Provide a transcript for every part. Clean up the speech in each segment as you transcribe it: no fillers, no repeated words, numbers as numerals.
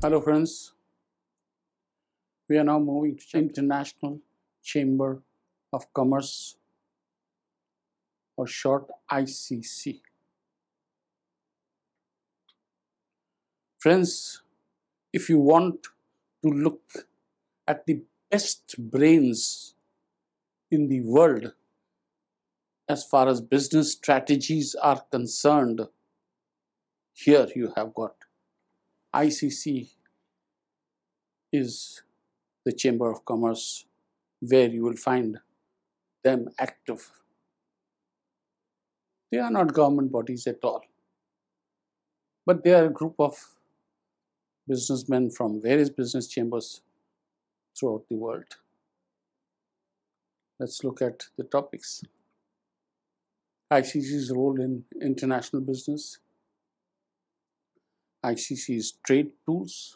Hello friends, we are now moving to International Chamber of Commerce, or short ICC. Friends, if you want to look at the best brains in the world as far as business strategies are concerned, here you have got ICC is the Chamber of Commerce where you will find them active. They are not government bodies at all, but they are a group of businessmen from various business chambers throughout the world. Let's look at the topics. ICC's role in international business. ICC's trade tools.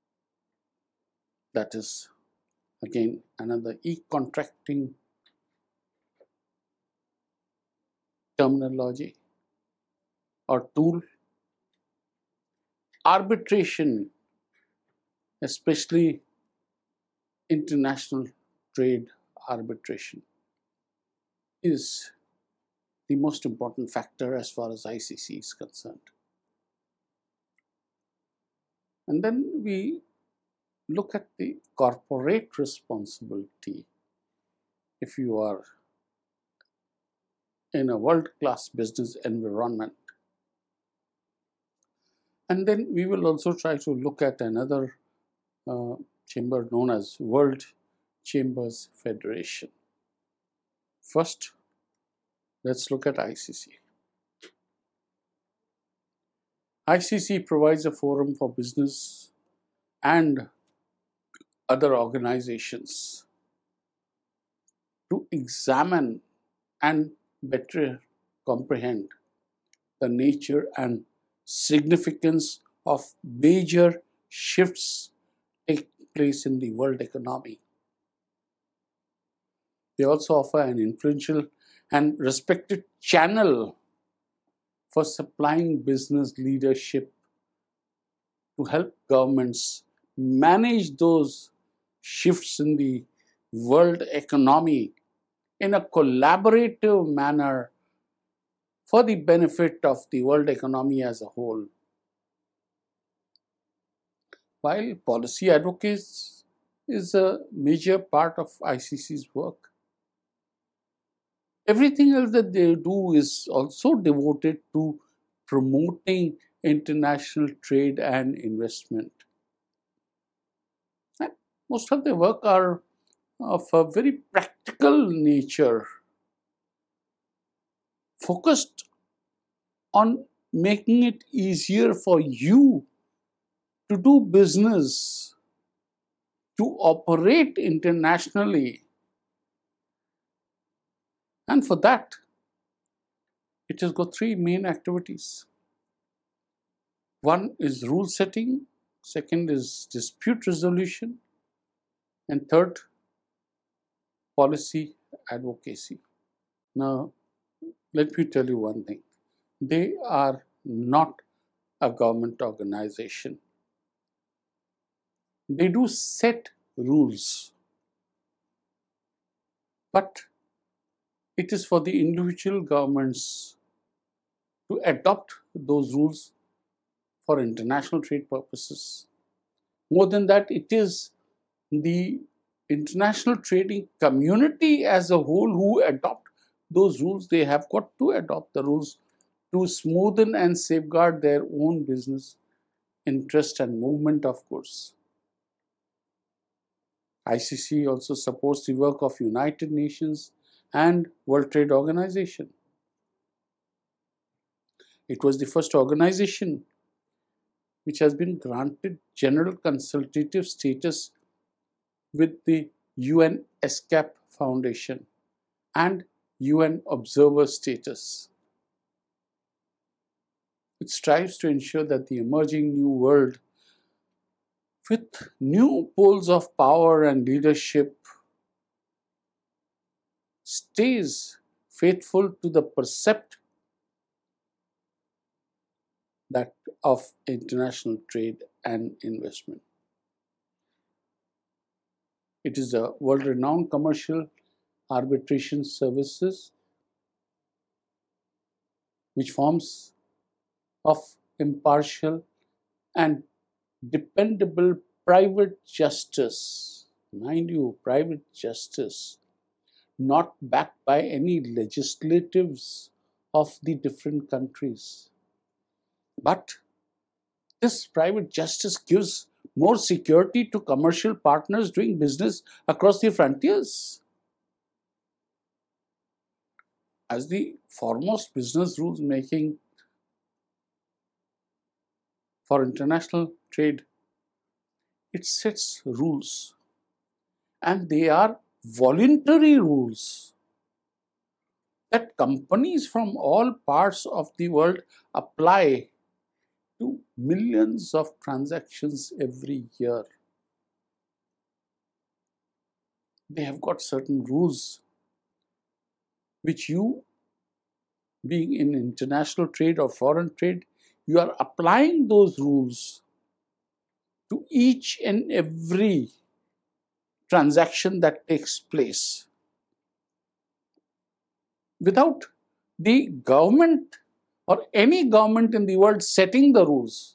That is, again, another e-contracting terminology or tool. Arbitration, especially international trade arbitration, is the most important factor as far as ICC is concerned. And then we look at the corporate responsibility. If you are in a world-class business environment. And then we will also try to look at another chamber known as World Chambers Federation. First, let's look at ICC. ICC provides a forum for business and other organizations to examine and better comprehend the nature and significance of major shifts take place in the world economy. They also offer an influential and respected channel for supplying business leadership to help governments manage those shifts in the world economy in a collaborative manner for the benefit of the world economy as a whole. While policy advocacy is a major part of ICC's work, everything else that they do is also devoted to promoting international trade and investment. And most of their work are of a very practical nature, focused on making it easier for you to do business, to operate internationally. And for that, it has got three main activities. One is rule setting, second is dispute resolution, and third, policy advocacy. Now, let me tell you one thing. They are not a government organization. They do set rules, but it is for the individual governments to adopt those rules for international trade purposes. More than that, it is the international trading community as a whole who adopt those rules. They have got to adopt the rules to smoothen and safeguard their own business interest and movement of goods. ICC also supports the work of United Nations and World Trade Organization. It was the first organization which has been granted general consultative status with the UN ESCAP Foundation and UN Observer status. It strives to ensure that the emerging new world with new poles of power and leadership stays faithful to the precept that of international trade and investment. It is a world-renowned commercial arbitration services which forms of impartial and dependable private justice. Mind you, private justice, not backed by any legislatives of the different countries. But this private justice gives more security to commercial partners doing business across the frontiers. As the foremost business rules making for international trade, it sets rules, and they are voluntary rules that companies from all parts of the world apply to millions of transactions every year. They have got certain rules which you, being in international trade or foreign trade, you are applying those rules to each and every transaction that takes place. Without the government or any government in the world setting the rules,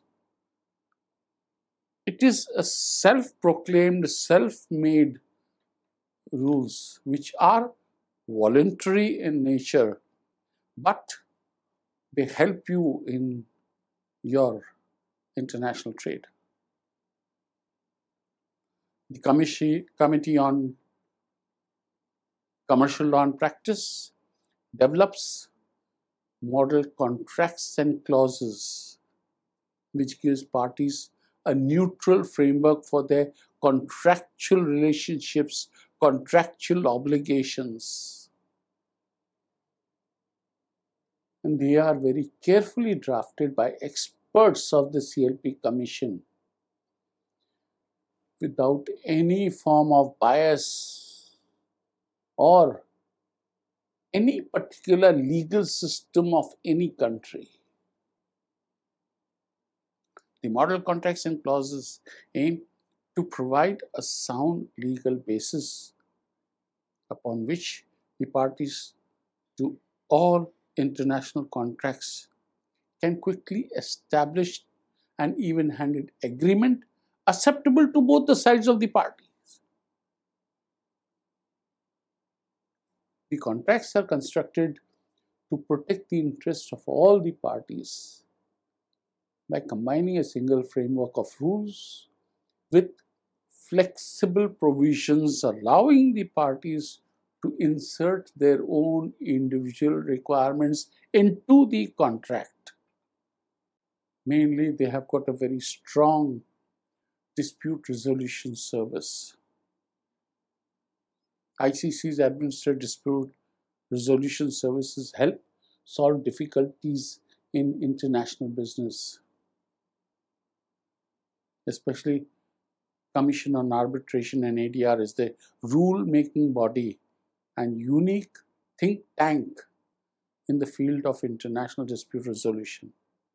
it is a self-proclaimed, self-made rules which are voluntary in nature, but they help you in your international trade. The Committee on Commercial Law and Practice develops model contracts and clauses which gives parties a neutral framework for their contractual relationships, contractual obligations. And they are very carefully drafted by experts of the CLP Commission without any form of bias or any particular legal system of any country. The model contracts and clauses aim to provide a sound legal basis upon which the parties to all international contracts can quickly establish an even-handed agreement acceptable to both the sides of the parties. The contracts are constructed to protect the interests of all the parties by combining a single framework of rules with flexible provisions allowing the parties to insert their own individual requirements into the contract. Mainly, they have got a very strong dispute resolution service. ICC's administered dispute resolution services help solve difficulties in international business, especially Commission on Arbitration and ADR is the rule-making body and unique think tank in the field of international dispute resolution.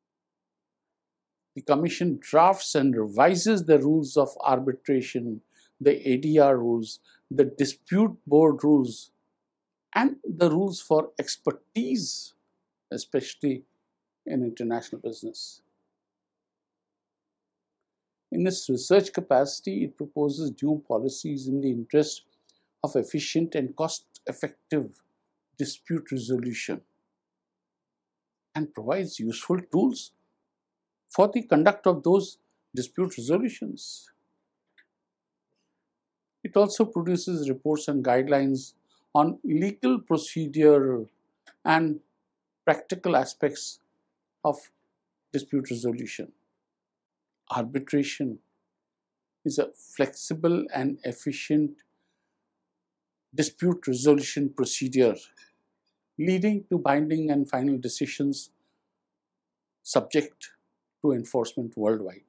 The Commission drafts and revises the rules of arbitration, the ADR rules, the dispute board rules, and the rules for expertise, especially in international business. In its research capacity, it proposes new policies in the interest of efficient and cost-effective dispute resolution and provides useful tools for the conduct of those dispute resolutions. It also produces reports and guidelines on legal procedure and practical aspects of dispute resolution. Arbitration is a flexible and efficient dispute resolution procedure leading to binding and final decisions subject to enforcement worldwide.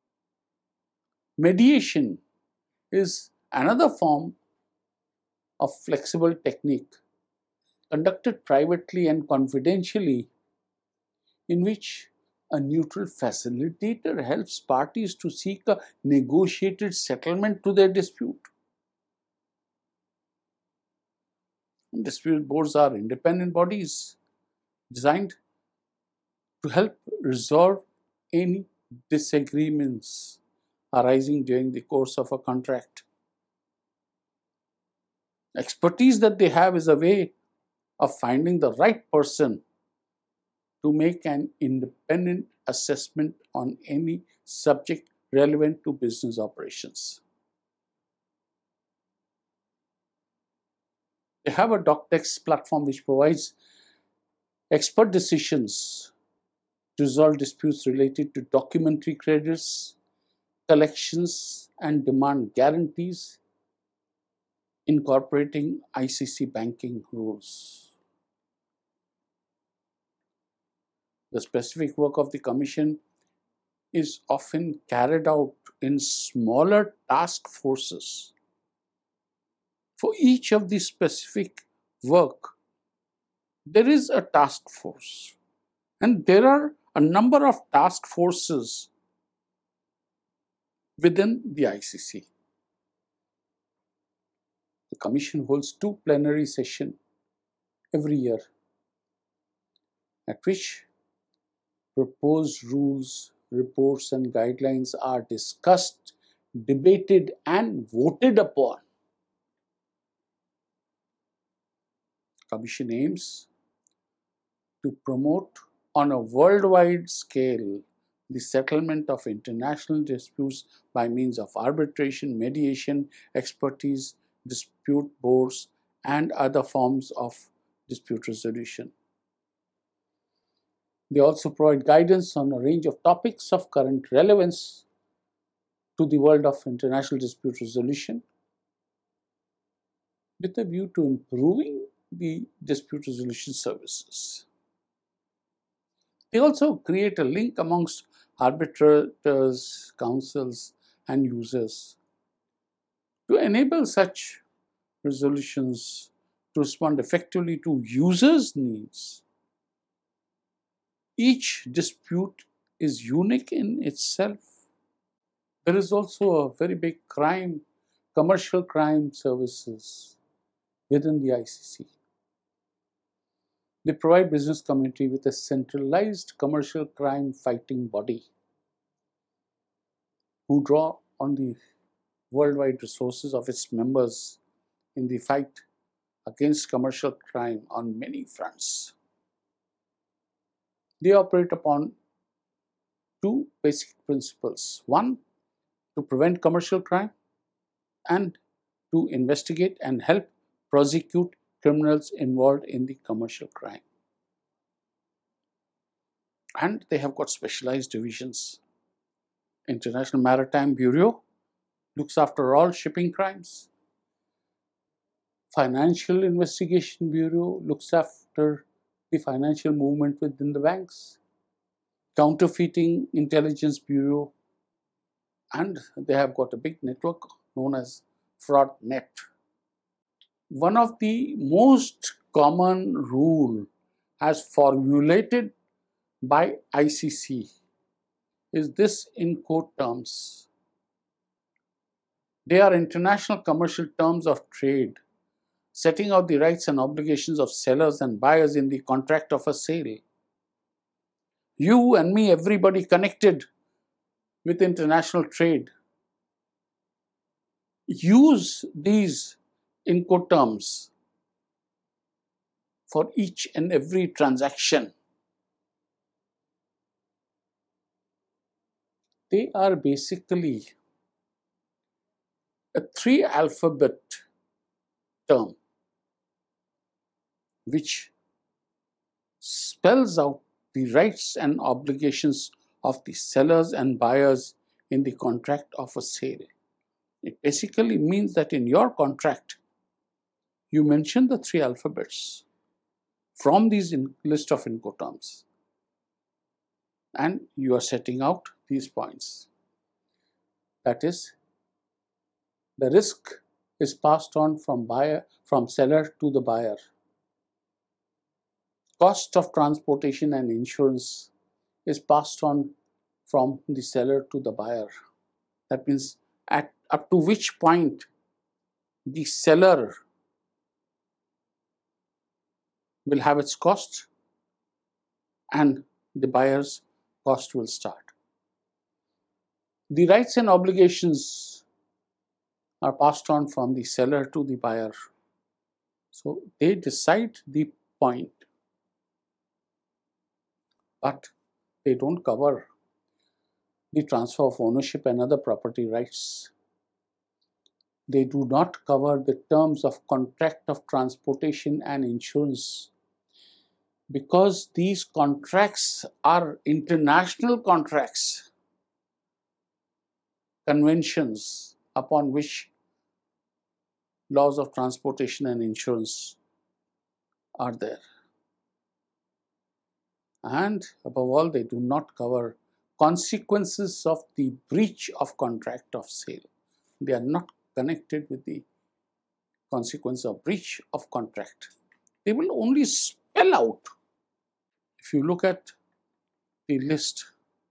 Mediation is another form of flexible technique conducted privately and confidentially in which A neutral facilitator helps parties to seek a negotiated settlement to their dispute. Dispute boards are independent bodies designed to help resolve any disagreements arising during the course of a contract. Expertise that they have is a way of finding the right person to make an independent assessment on any subject relevant to business operations. They have a DocDex platform which provides expert decisions to resolve disputes related to documentary credits, collections, and demand guarantees, incorporating ICC banking rules. The specific work of the Commission is often carried out in smaller task forces. For each of the specific work, there is a task force, and there are a number of task forces within the ICC. The Commission holds 2 plenary sessions every year, at which proposed rules, reports, and guidelines are discussed, debated, and voted upon. Commission aims to promote on a worldwide scale the settlement of international disputes by means of arbitration, mediation, expertise, dispute boards, and other forms of dispute resolution. They also provide guidance on a range of topics of current relevance to the world of international dispute resolution, with a view to improving the dispute resolution services. They also create a link amongst arbitrators, counsels, and users to enable such resolutions to respond effectively to users' needs. Each dispute is unique in itself. There is also a very big commercial crime services within the ICC. They provide business community with a centralized commercial crime fighting body who draw on the worldwide resources of its members in the fight against commercial crime on many fronts. They operate upon 2 basic principles. 1, to prevent commercial crime, and to investigate and help prosecute criminals involved in the commercial crime. And they have got specialized divisions. International Maritime Bureau looks after all shipping crimes. Financial Investigation Bureau looks after the financial movement within the banks. Counterfeiting Intelligence Bureau, and they have got a big network known as FraudNet. One of the most common rule as formulated by ICC is this in quote terms. They are international commercial terms of trade, setting out the rights and obligations of sellers and buyers in the contract of a sale. You and me, everybody connected with international trade, use these Incoterms for each and every transaction. They are basically a 3-alphabet term which spells out the rights and obligations of the sellers and buyers in the contract of a sale. It basically means that in your contract, you mention the 3 alphabets from these list of Incoterms, and you are setting out these points. That is, the risk is passed on from seller to the buyer. Cost of transportation and insurance is passed on from the seller to the buyer. That means at up to which point the seller will have its cost and the buyer's cost will start. The rights and obligations are passed on from the seller to the buyer. So they decide the point, but they don't cover the transfer of ownership and other property rights. They do not cover the terms of contract of transportation and insurance, because these contracts are international contracts, conventions upon which laws of transportation and insurance are there. And above all, they do not cover consequences of the breach of contract of sale. They are not connected with the consequence of breach of contract. They will only spell out. If you look at the list,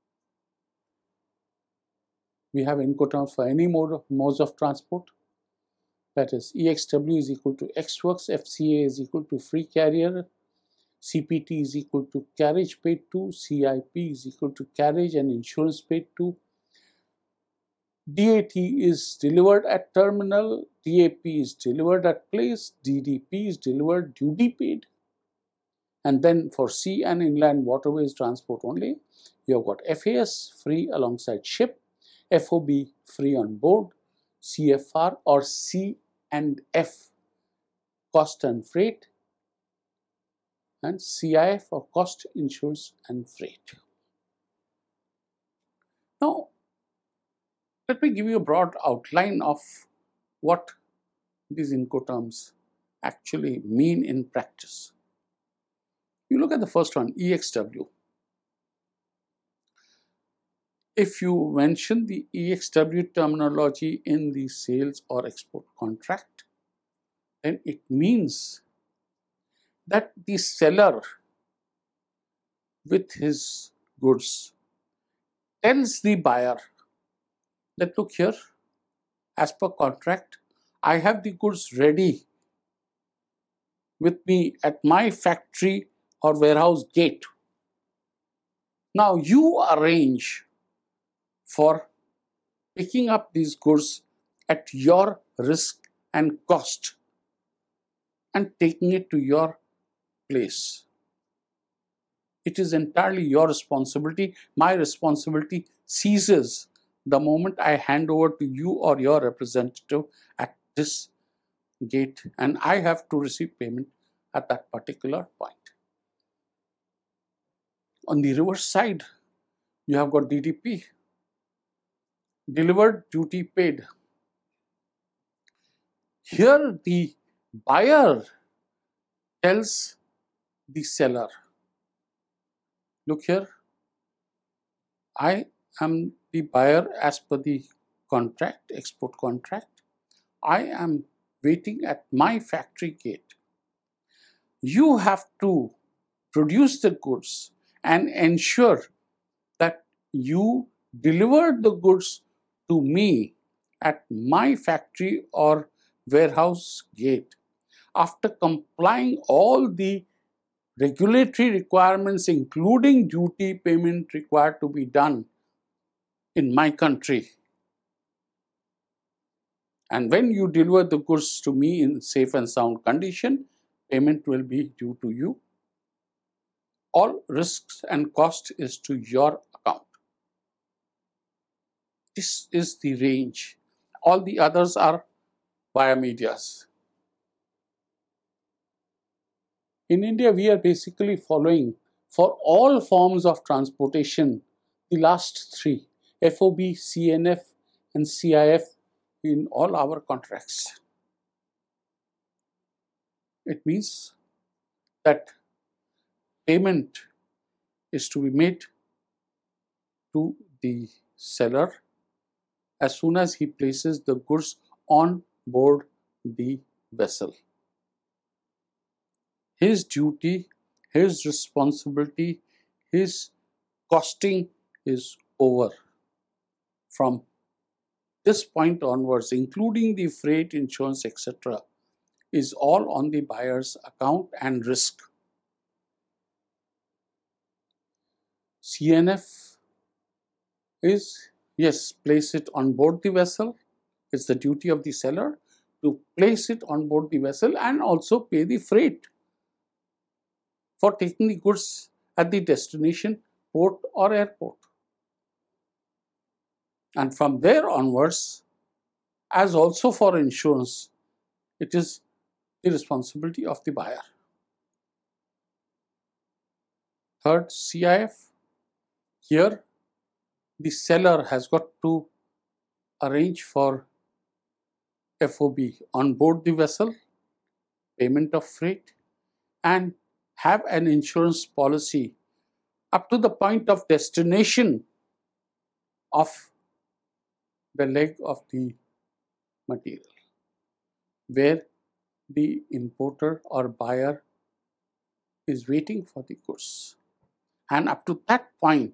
we have Incoterms for any modes of transport. That is, EXW is equal to Ex-Works, FCA is equal to free carrier, CPT is equal to carriage paid to, CIP is equal to carriage and insurance paid to, DAT is delivered at terminal, DAP is delivered at place, DDP is delivered duty paid. And then for sea and inland waterways transport only, you have got FAS, free alongside ship, FOB, free on board, CFR or C and F, cost and freight, and CIF or cost, insurance and freight. Now, let me give you a broad outline of what these Incoterms actually mean in practice. You look at the first one, EXW. If you mention the EXW terminology in the sales or export contract, then it means that the seller with his goods tells the buyer that, look here, as per contract, I have the goods ready with me at my factory or warehouse gate. Now you arrange for picking up these goods at your risk and cost and taking it to your place. It is entirely your responsibility. My responsibility ceases the moment I hand over to you or your representative at this gate, and I have to receive payment at that particular point. On the reverse side, you have got DDP, delivered duty paid. Here the buyer tells the seller, look here, I am the buyer as per the contract, export contract. I am waiting at my factory gate. You have to produce the goods and ensure that you deliver the goods to me at my factory or warehouse gate after complying all the regulatory requirements, including duty payment required to be done in my country. And when you deliver the goods to me in safe and sound condition, payment will be due to you. All risks and cost is to your account. This is the range. All the others are via medias. In India, we are basically following for all forms of transportation the last three, FOB, CNF and CIF in all our contracts. It means that payment is to be made to the seller as soon as he places the goods on board the vessel. His duty, his responsibility, his costing is over. From this point onwards, including the freight, insurance, etc., is all on the buyer's account and risk. CNF is, yes, place it on board the vessel. It's the duty of the seller to place it on board the vessel and also pay the freight for taking the goods at the destination port or airport. And from there onwards, as also for insurance, it is the responsibility of the buyer. Third, CIF. Here, the seller has got to arrange for FOB on board the vessel, payment of freight, and have an insurance policy up to the point of destination of the leg of the material, where the importer or buyer is waiting for the goods. And up to that point,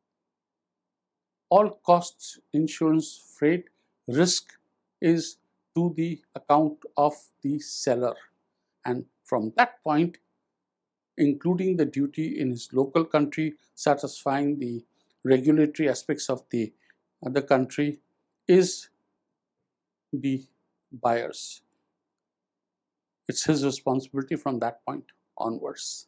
all costs, insurance, freight, risk is to the account of the seller. And from that point, including the duty in his local country, satisfying the regulatory aspects of the other country, is the buyer's. It's his responsibility from that point onwards.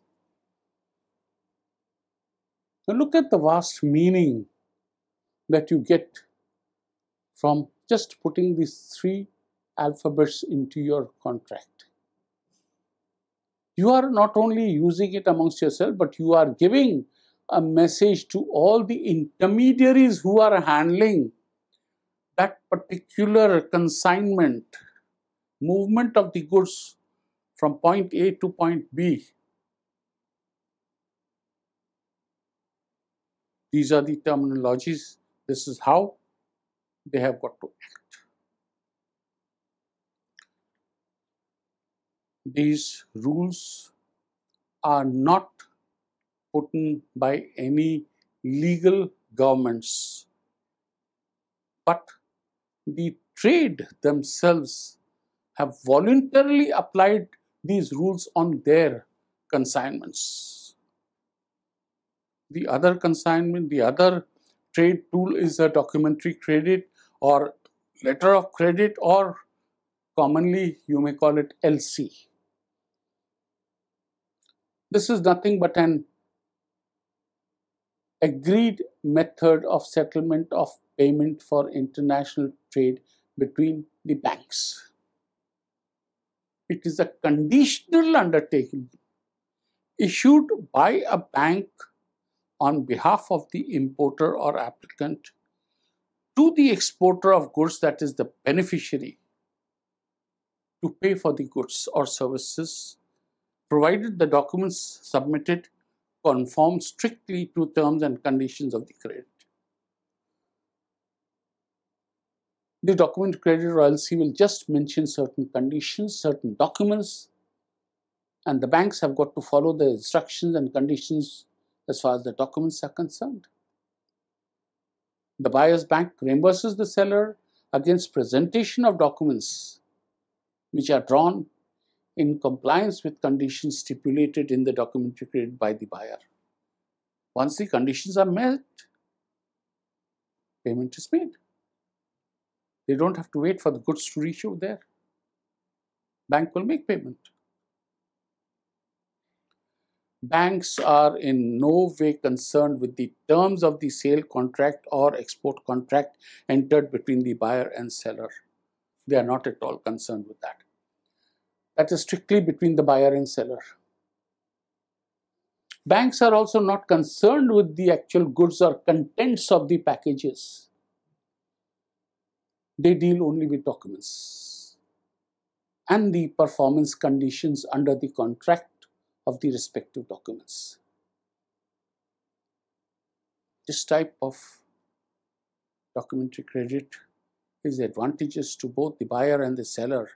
Now look at the vast meaning that you get from just putting these three alphabets into your contract. You are not only using it amongst yourself, but you are giving a message to all the intermediaries who are handling that particular consignment, movement of the goods from point A to point B. These are the terminologies. This is how they have got to act. These rules are not put in by any legal governments, but the trade themselves have voluntarily applied these rules on their consignments. The other consignment, the other trade tool is a documentary credit or letter of credit, or commonly you may call it LC. This is nothing but an agreed method of settlement of payment for international trade between the banks. It is a conditional undertaking issued by a bank on behalf of the importer or applicant to the exporter of goods, that is the beneficiary, to pay for the goods or services, provided the documents submitted conform strictly to terms and conditions of the credit. The document credit or LC will just mention certain conditions, certain documents, and the banks have got to follow the instructions and conditions as far as the documents are concerned. The buyer's bank reimburses the seller against presentation of documents which are drawn in compliance with conditions stipulated in the documentary credit by the buyer. Once the conditions are met, payment is made. They don't have to wait for the goods to reach over there. Bank will make payment. Banks are in no way concerned with the terms of the sale contract or export contract entered between the buyer and seller. They are not at all concerned with that. That is strictly between the buyer and seller. Banks are also not concerned with the actual goods or contents of the packages. They deal only with documents and the performance conditions under the contract of the respective documents. This type of documentary credit is advantageous to both the buyer and the seller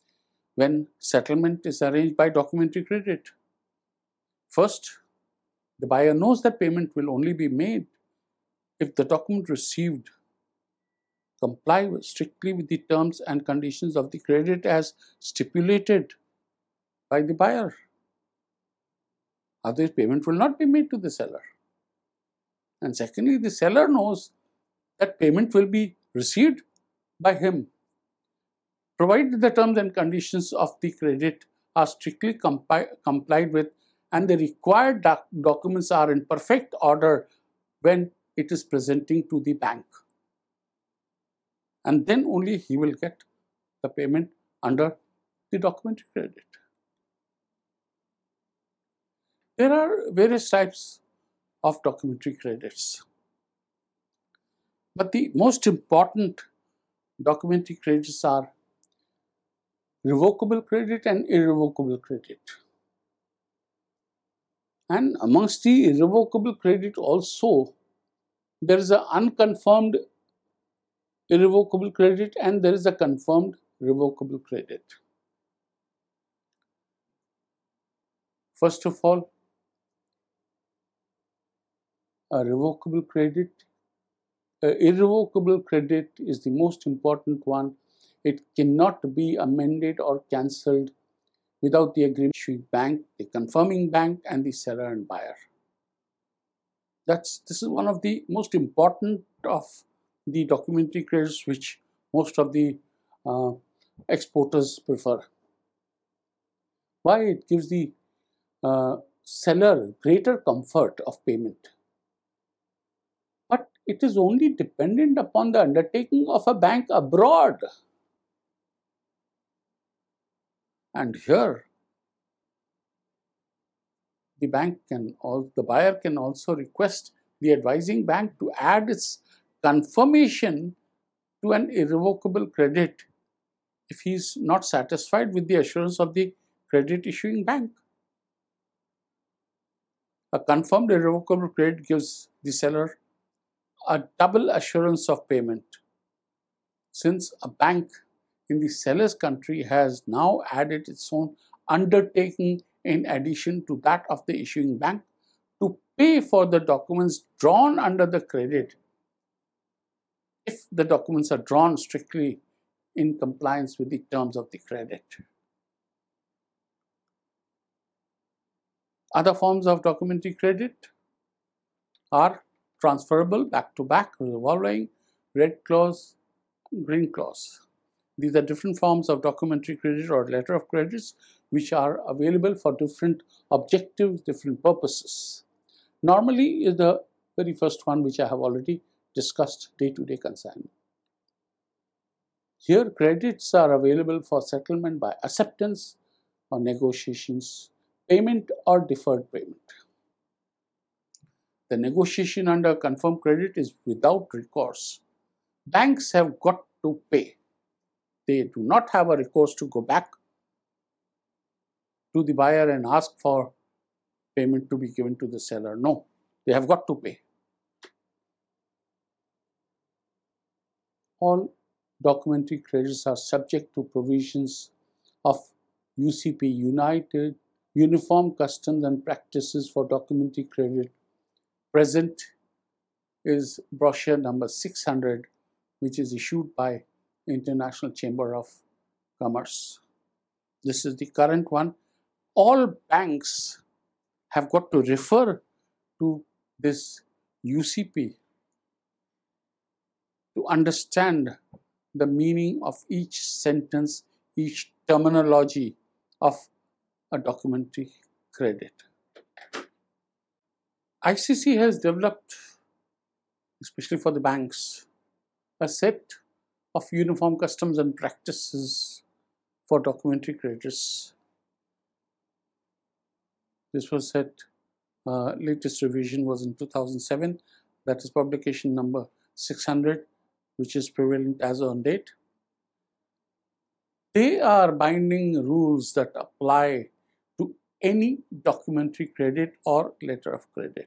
when settlement is arranged by documentary credit. First, The buyer knows that payment will only be made if the document received comply strictly with the terms and conditions of the credit as stipulated by the buyer. Otherwise, payment will not be made to the seller. And secondly, the seller knows that payment will be received by him, provided the terms and conditions of the credit are strictly complied with and the required documents are in perfect order when it is presenting to the bank. And then only he will get the payment under the documentary credit. There are various types of documentary credits, but the most important documentary credits are revocable credit and irrevocable credit. And amongst the irrevocable credit also, there is an unconfirmed irrevocable credit and there is a confirmed revocable credit. First of all, a revocable credit. Irrevocable credit is the most important one. It cannot be amended or cancelled without the agreement issuing bank, the confirming bank, and the seller and buyer. This is one of the most important of the documentary credits which most of the exporters prefer. Why? It gives the seller greater comfort of payment. But it is only dependent upon the undertaking of a bank abroad. And here, the buyer can also request the advising bank to add its confirmation to an irrevocable credit if he is not satisfied with the assurance of the credit issuing bank. A confirmed irrevocable credit gives the seller a double assurance of payment, since a bank in the seller's country has now added its own undertaking in addition to that of the issuing bank to pay for the documents drawn under the credit if the documents are drawn strictly in compliance with the terms of the credit. Other forms of documentary credit are transferable, back-to-back, revolving, red clause, green clause. These are different forms of documentary credit or letter of credits which are available for different objectives, different purposes. Normally is the very first one which I have already discussed, day-to-day consignment. Here credits are available for settlement by acceptance or negotiations, payment or deferred payment. The negotiation under confirmed credit is without recourse. Banks have got to pay. They do not have a recourse to go back to the buyer and ask for payment to be given to the seller. No, they have got to pay. All documentary credits are subject to provisions of UCP, Uniform Customs and Practices for Documentary Credit. Present is brochure number 600, which is issued by International Chamber of Commerce. This is the current one. All banks have got to refer to this UCP to understand the meaning of each sentence, each terminology of a documentary credit. ICC has developed, especially for the banks, a set of uniform customs and practices for documentary credits. This was set, latest revision was in 2007, that is publication number 600, which is prevalent as on date. They are binding rules that apply to any documentary credit or letter of credit.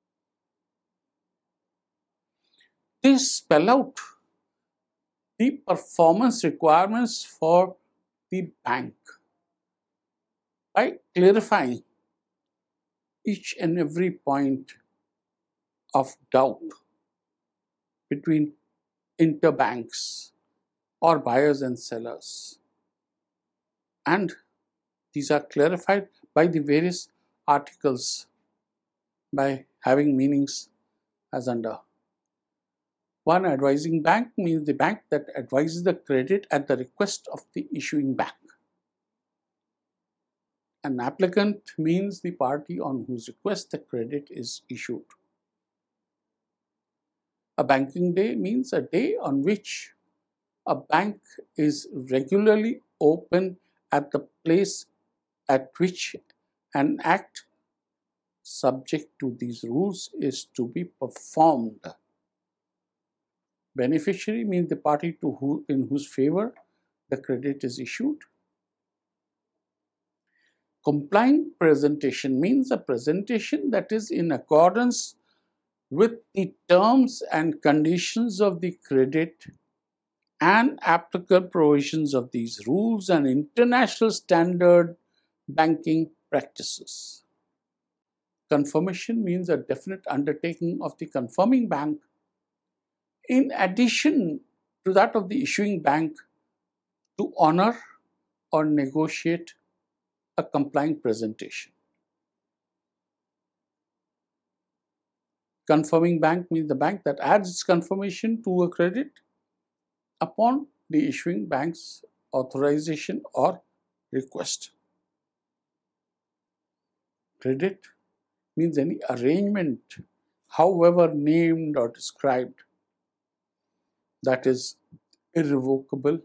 They spell out the performance requirements for the bank by clarifying each and every point of doubt between interbanks or buyers and sellers, and these are clarified by the various articles by having meanings as under. One, advising bank means the bank that advises the credit at the request of the issuing bank. An applicant means the party on whose request the credit is issued. A banking day means a day on which a bank is regularly open at the place at which an act subject to these rules is to be performed. Beneficiary means the party in whose favor the credit is issued. Complying presentation means a presentation that is in accordance with the terms and conditions of the credit and applicable provisions of these rules and international standard banking practices. Confirmation means a definite undertaking of the confirming bank in addition to that of the issuing bank to honor or negotiate a complying presentation. Confirming bank means the bank that adds its confirmation to a credit upon the issuing bank's authorization or request. Credit means any arrangement, however named or described, that is irrevocable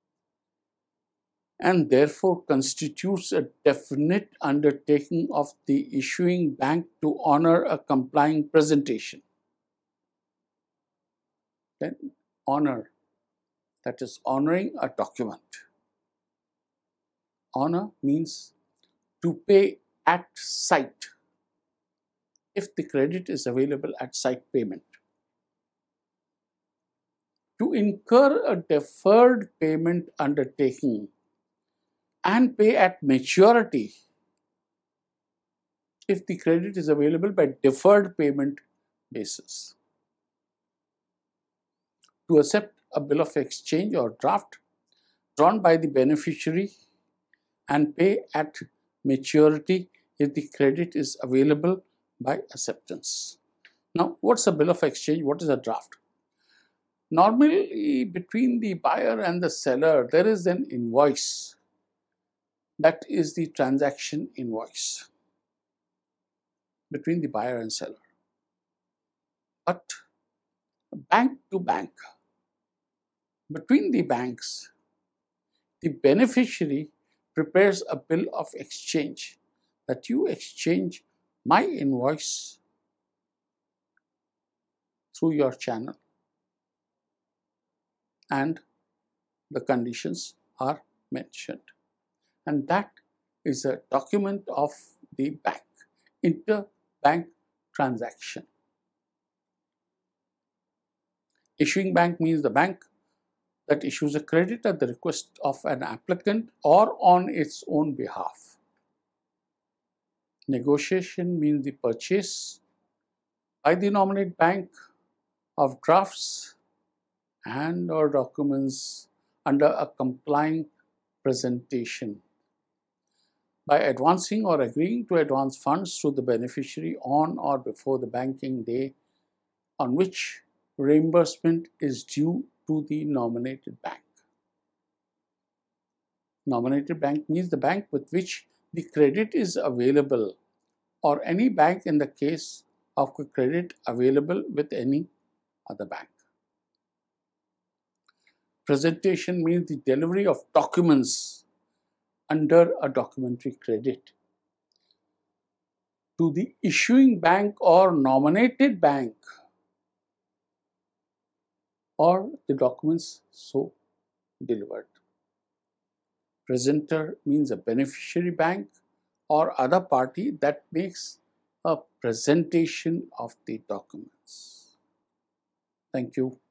and therefore constitutes a definite undertaking of the issuing bank to honor a complying presentation. Then honor, that is honoring a document. Honor means to pay at sight if the credit is available at sight payment. To incur a deferred payment undertaking and pay at maturity if the credit is available by deferred payment basis. To accept a bill of exchange or draft drawn by the beneficiary and pay at maturity if the credit is available by acceptance. Now, what's a bill of exchange? What is a draft? Normally, between the buyer and the seller, there is an invoice. That is the transaction invoice between the buyer and seller. But bank to bank, between the banks, the beneficiary prepares a bill of exchange that you exchange my invoice through your channel and the conditions are mentioned. And that is a document of the bank, interbank transaction. Issuing bank means the bank that issues a credit at the request of an applicant or on its own behalf. Negotiation means the purchase by the nominate bank of drafts and or documents under a complying presentation by advancing or agreeing to advance funds to the beneficiary on or before the banking day on which reimbursement is due to the nominated bank. Nominated bank means the bank with which the credit is available, or any bank in the case of a credit available with any other bank. Presentation means the delivery of documents under a documentary credit to the issuing bank or nominated bank, or the documents so delivered. Presenter means a beneficiary bank or other party that makes a presentation of the documents. Thank you.